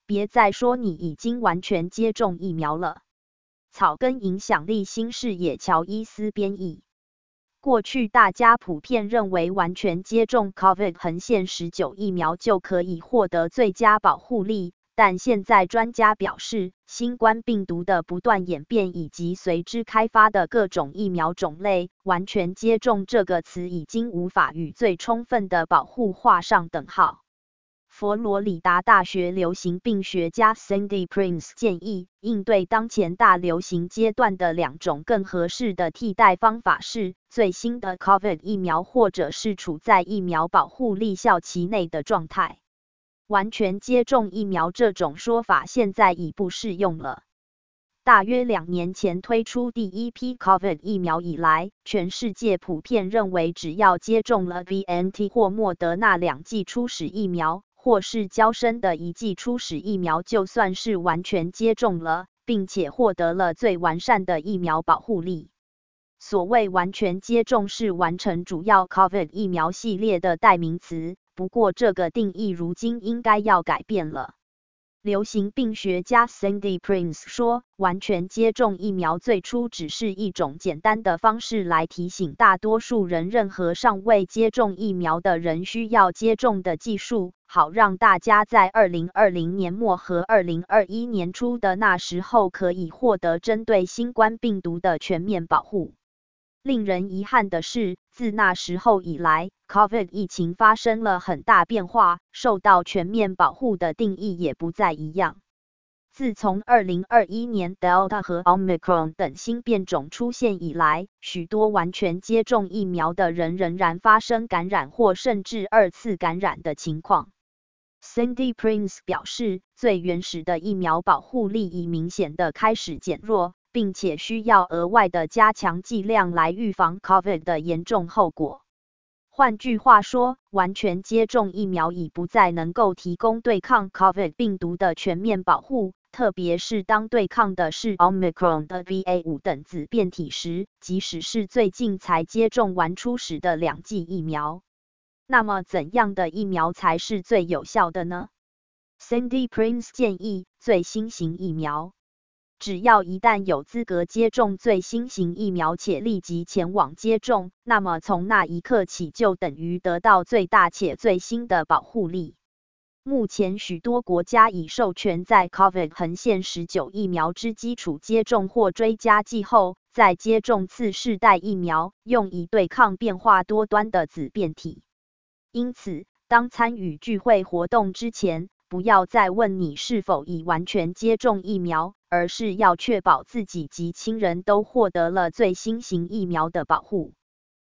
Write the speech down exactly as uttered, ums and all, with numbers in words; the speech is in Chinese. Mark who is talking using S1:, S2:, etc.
S1: 别再说你已经完全接种疫苗了。草根影响力新视野乔伊斯编译。过去大家普遍认为完全接种 COVID 十九 疫苗就可以获得最佳保护力，但现在专家表示，新冠病毒的不断演变以及随之开发的各种疫苗种类，完全接种这个词已经无法与最充分的保护画上等号。佛罗里达大学流行病学家 Cindy Prince 建议，应对当前大流行阶段的两种更合适的替代方法是最新的 COVID 疫苗，或者是处在疫苗保护力效期内的状态。完全接种疫苗这种说法现在已不适用了。大约两年前推出第一批 COVID 疫苗以来，全世界普遍认为只要接种了 B N T 或莫德纳两剂初始疫苗，或是较深的一剂初始疫苗，就算是完全接种了，并且获得了最完善的疫苗保护力。所谓完全接种是完成主要 COVID 疫苗系列的代名词，不过这个定义如今应该要改变了。流行病学家 Cindy Prince 说，完全接种疫苗最初只是一种简单的方式来提醒大多数人任何尚未接种疫苗的人需要接种的技术，好让大家在二零二零年末和二零二一年初的那时候可以获得针对新冠病毒的全面保护。令人遗憾的是，自那时候以来 ，COVID 疫情发生了很大变化，受到全面保护的定义也不再一样。自从二零二一年 Delta 和 Omicron 等新变种出现以来，许多完全接种疫苗的人仍然发生感染或甚至二次感染的情况。Cindy Prince 表示，最原始的疫苗保护力已明显的开始减弱，并且需要额外的加强剂量来预防 COVID 的严重后果。换句话说，完全接种疫苗已不再能够提供对抗 COVID 病毒的全面保护，特别是当对抗的是 Omicron 的 B A 五 等子变体时，即使是最近才接种完初始的两剂疫苗。那么怎样的疫苗才是最有效的呢？ Cindy Prince 建议，最新型疫苗。只要一旦有资格接种最新型疫苗且立即前往接种，那么从那一刻起就等于得到最大且最新的保护力。目前许多国家已授权在 COVID 十九 疫苗之基础接种或追加剂后，再接种次世代疫苗，用以对抗变化多端的子变体。因此，当参与聚会活动之前，不要再问你是否已完全接种疫苗，而是要确保自己及亲人都获得了最新型疫苗的保护。